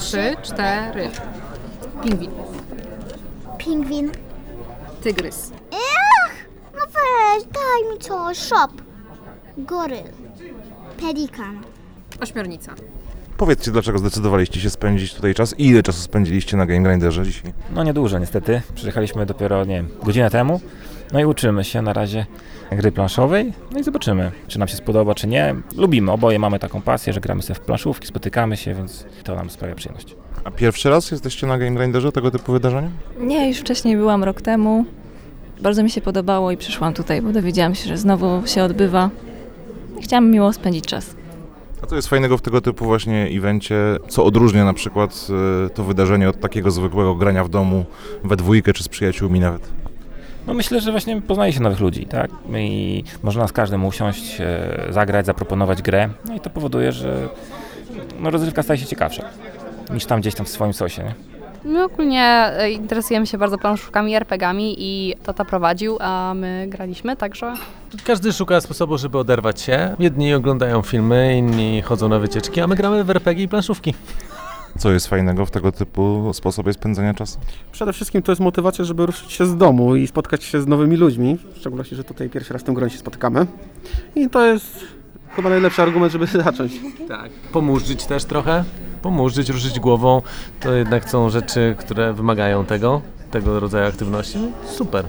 3, 4. Pingwin. Pingwin. Tygrys. No weź, daj mi coś. Szop. Goryl. Pelikan. Ośmiornica. Powiedzcie, dlaczego zdecydowaliście się spędzić tutaj czas i ile czasu spędziliście na Game Grinderze dzisiaj? No niedużo niestety. Przyjechaliśmy dopiero, godzinę temu. No i uczymy się na razie gry planszowej. No i zobaczymy, czy nam się spodoba, czy nie. Lubimy, oboje mamy taką pasję, że gramy sobie w planszówki, spotykamy się, więc to nam sprawia przyjemność. A pierwszy raz jesteście na Game Grinderze, tego typu wydarzenia? Nie, już wcześniej byłam rok temu. Bardzo mi się podobało i przyszłam tutaj, bo dowiedziałam się, że znowu się odbywa. I chciałam miło spędzić czas. A co jest fajnego w tego typu właśnie evencie? Co odróżnia na przykład to wydarzenie od takiego zwykłego grania w domu we dwójkę czy z przyjaciółmi nawet? No myślę, że właśnie poznaje się nowych ludzi, tak? I można z każdym usiąść, zagrać, zaproponować grę. No i to powoduje, że rozrywka staje się ciekawsza niż tam gdzieś tam w swoim sosie, nie? My ogólnie interesujemy się bardzo planszówkami i RPG-ami i tata prowadził, a my graliśmy, także... Każdy szuka sposobu, żeby oderwać się. Jedni oglądają filmy, inni chodzą na wycieczki, a my gramy w RPG i planszówki. Co jest fajnego w tego typu sposobie spędzania czasu? Przede wszystkim to jest motywacja, żeby ruszyć się z domu i spotkać się z nowymi ludźmi. W szczególności, że tutaj pierwszy raz w tym gronie się spotykamy. I to jest chyba najlepszy argument, żeby zacząć. Tak. Pomurzyć też trochę. Pomurzyć, ruszyć głową. To jednak są rzeczy, które wymagają tego rodzaju aktywności. Super.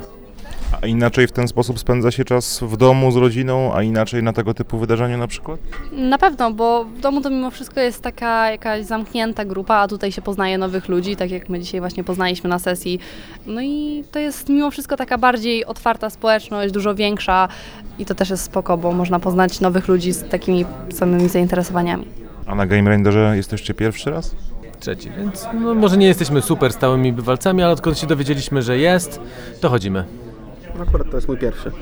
A inaczej w ten sposób spędza się czas w domu z rodziną, a inaczej na tego typu wydarzeniu na przykład? Na pewno, bo w domu to mimo wszystko jest taka jakaś zamknięta grupa, a tutaj się poznaje nowych ludzi, tak jak my dzisiaj właśnie poznaliśmy na sesji. No i to jest mimo wszystko taka bardziej otwarta społeczność, dużo większa i to też jest spoko, bo można poznać nowych ludzi z takimi samymi zainteresowaniami. A na Game Grinderze jesteście pierwszy raz? Trzeci, więc może nie jesteśmy super stałymi bywalcami, ale odkąd się dowiedzieliśmy, że jest, to chodzimy. Akurat to jest mój pierwszy.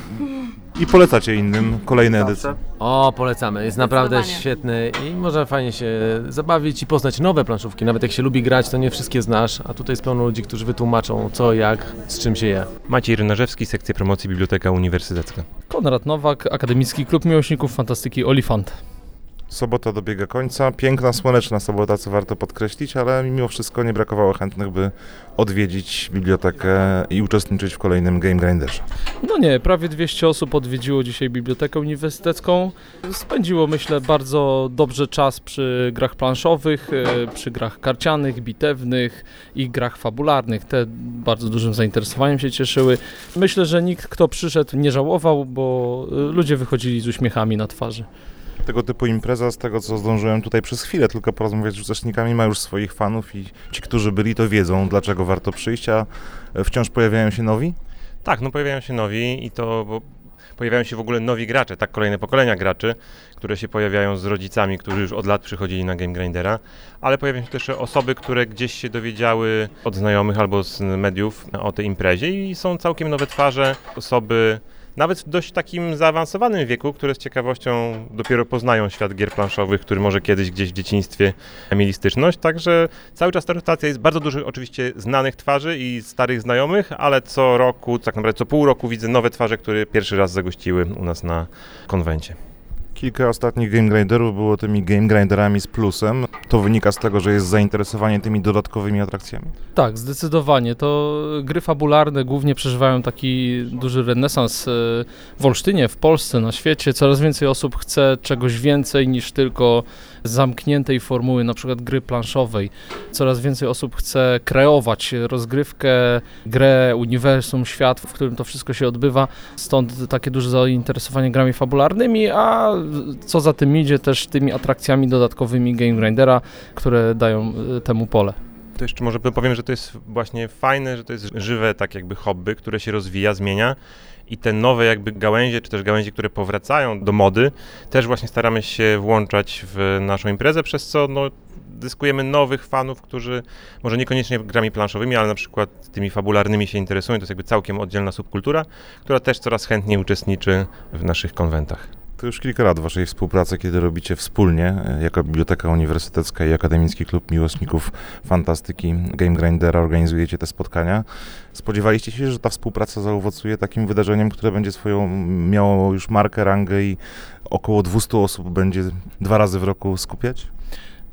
I polecacie innym kolejne edycje? O, polecamy. Jest naprawdę świetny i można fajnie się zabawić i poznać nowe planszówki. Nawet jak się lubi grać, to nie wszystkie znasz, a tutaj jest pełno ludzi, którzy wytłumaczą co, jak, z czym się je. Maciej Rynarzewski, sekcja promocji Biblioteka Uniwersytecka. Konrad Nowak, Akademicki Klub Miłośników Fantastyki Olifant. Sobota dobiega końca. Piękna, słoneczna sobota, co warto podkreślić, ale mimo wszystko nie brakowało chętnych, by odwiedzić bibliotekę i uczestniczyć w kolejnym Game Grinderze. No nie, prawie 200 osób odwiedziło dzisiaj Bibliotekę Uniwersytecką. Spędziło, myślę, bardzo dobrze czas przy grach planszowych, przy grach karcianych, bitewnych i grach fabularnych. Te bardzo dużym zainteresowaniem się cieszyły. Myślę, że nikt, kto przyszedł, nie żałował, bo ludzie wychodzili z uśmiechami na twarzy. Tego typu impreza, z tego co zdążyłem tutaj przez chwilę tylko porozmawiać z uczestnikami, ma już swoich fanów i ci, którzy byli, to wiedzą, dlaczego warto przyjść, a wciąż pojawiają się nowi? Tak, pojawiają się nowi i bo pojawiają się w ogóle nowi gracze, tak, kolejne pokolenia graczy, które się pojawiają z rodzicami, którzy już od lat przychodzili na Game Grindera, ale pojawiają się też osoby, które gdzieś się dowiedziały od znajomych albo z mediów o tej imprezie i są całkiem nowe twarze, osoby nawet w dość takim zaawansowanym wieku, które z ciekawością dopiero poznają świat gier planszowych, który może kiedyś gdzieś w dzieciństwie mieli styczność, także cały czas ta rotacja jest bardzo dużo oczywiście znanych twarzy i starych znajomych, ale co roku, tak naprawdę co pół roku widzę nowe twarze, które pierwszy raz zagościły u nas na konwencie. Kilka ostatnich Game Grinderów było tymi Game Grinderami z plusem. To wynika z tego, że jest zainteresowanie tymi dodatkowymi atrakcjami? Tak, zdecydowanie. To gry fabularne głównie przeżywają taki duży renesans w Olsztynie, w Polsce, na świecie. Coraz więcej osób chce czegoś więcej niż tylko zamkniętej formuły, na przykład gry planszowej. Coraz więcej osób chce kreować rozgrywkę, grę, uniwersum, świat, w którym to wszystko się odbywa. Stąd takie duże zainteresowanie grami fabularnymi, a co za tym idzie też tymi atrakcjami dodatkowymi Game Grindera, które dają temu pole. To jeszcze może powiem, że to jest właśnie fajne, że to jest żywe tak jakby hobby, które się rozwija, zmienia i te nowe jakby gałęzie, czy też gałęzie, które powracają do mody, też właśnie staramy się włączać w naszą imprezę, przez co zyskujemy nowych fanów, którzy może niekoniecznie grami planszowymi, ale na przykład tymi fabularnymi się interesują. To jest jakby całkiem oddzielna subkultura, która też coraz chętniej uczestniczy w naszych konwentach. To już kilka lat waszej współpracy, kiedy robicie wspólnie, jako Biblioteka Uniwersytecka i Akademicki Klub Miłośników Fantastyki Game Grindera, organizujecie te spotkania. Spodziewaliście się, że ta współpraca zaowocuje takim wydarzeniem, które będzie miało już markę, rangę i około 200 osób będzie 2 razy w roku skupiać?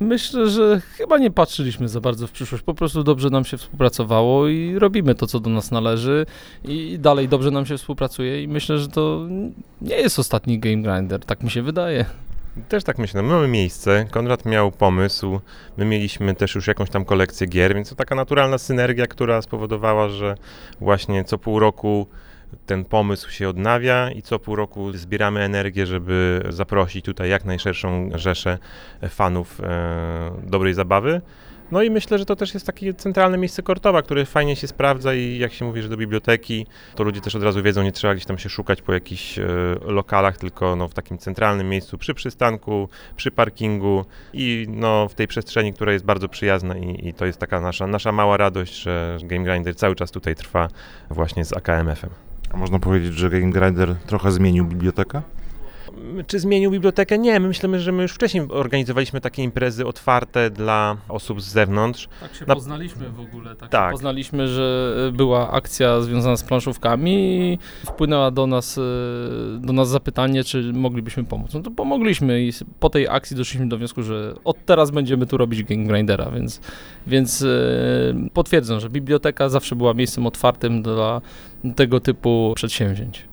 Myślę, że chyba nie patrzyliśmy za bardzo w przyszłość, po prostu dobrze nam się współpracowało i robimy to, co do nas należy i dalej dobrze nam się współpracuje i myślę, że to nie jest ostatni Game Grinder, tak mi się wydaje. Też tak myślę, my mamy miejsce, Konrad miał pomysł, my mieliśmy też już jakąś tam kolekcję gier, więc to taka naturalna synergia, która spowodowała, że właśnie co pół roku ten pomysł się odnawia i co pół roku zbieramy energię, żeby zaprosić tutaj jak najszerszą rzeszę fanów dobrej zabawy. No i myślę, że to też jest takie centralne miejsce Kortowa, które fajnie się sprawdza i jak się mówi, że do biblioteki, to ludzie też od razu wiedzą, nie trzeba gdzieś tam się szukać po jakichś lokalach, tylko no, w takim centralnym miejscu przy przystanku, przy parkingu i no, w tej przestrzeni, która jest bardzo przyjazna i to jest taka nasza mała radość, że Game Grinder cały czas tutaj trwa właśnie z AKMF-em. A można powiedzieć, że Game Grinder trochę zmienił bibliotekę? Czy zmienił bibliotekę? Nie, my myślimy, że my już wcześniej organizowaliśmy takie imprezy otwarte dla osób z zewnątrz. Tak się Na... poznaliśmy w ogóle. Tak. Tak. Się poznaliśmy, że była akcja związana z planszówkami i wpłynęła do nas zapytanie, czy moglibyśmy pomóc. No to pomogliśmy i po tej akcji doszliśmy do wniosku, że od teraz będziemy tu robić Game Grindera, więc potwierdzam, że biblioteka zawsze była miejscem otwartym dla tego typu przedsięwzięć.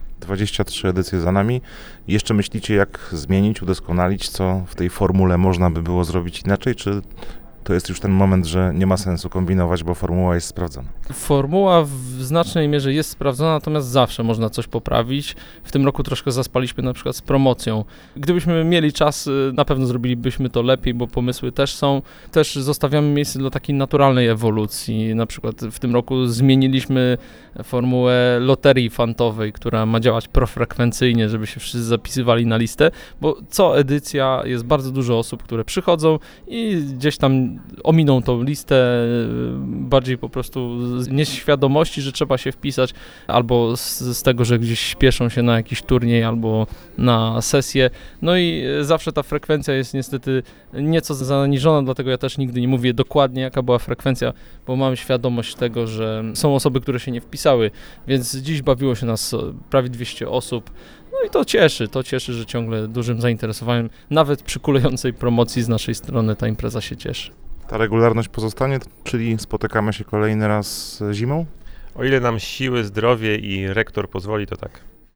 23 edycje za nami. Jeszcze myślicie, jak zmienić, udoskonalić, co w tej formule można by było zrobić inaczej, czy to jest już ten moment, że nie ma sensu kombinować, bo formuła jest sprawdzona? Formuła w znacznej mierze jest sprawdzona, natomiast zawsze można coś poprawić. W tym roku troszkę zaspaliśmy na przykład z promocją. Gdybyśmy mieli czas, na pewno zrobilibyśmy to lepiej, bo pomysły też są. Też zostawiamy miejsce dla takiej naturalnej ewolucji. Na przykład w tym roku zmieniliśmy formułę loterii fantowej, która ma działać profrekwencyjnie, żeby się wszyscy zapisywali na listę, bo co edycja jest bardzo dużo osób, które przychodzą i gdzieś tam ominą tą listę, bardziej po prostu z nieświadomości, że trzeba się wpisać, albo z tego, że gdzieś śpieszą się na jakiś turniej, albo na sesję. No i zawsze ta frekwencja jest niestety nieco zaniżona, dlatego ja też nigdy nie mówię dokładnie, jaka była frekwencja, bo mam świadomość tego, że są osoby, które się nie wpisały, więc dziś bawiło się nas prawie 200 osób. No i to cieszy, że ciągle dużym zainteresowaniem, nawet przy kulejącej promocji z naszej strony ta impreza się cieszy. Ta regularność pozostanie, czyli spotykamy się kolejny raz zimą? O ile nam siły, zdrowie i rektor pozwoli, to tak.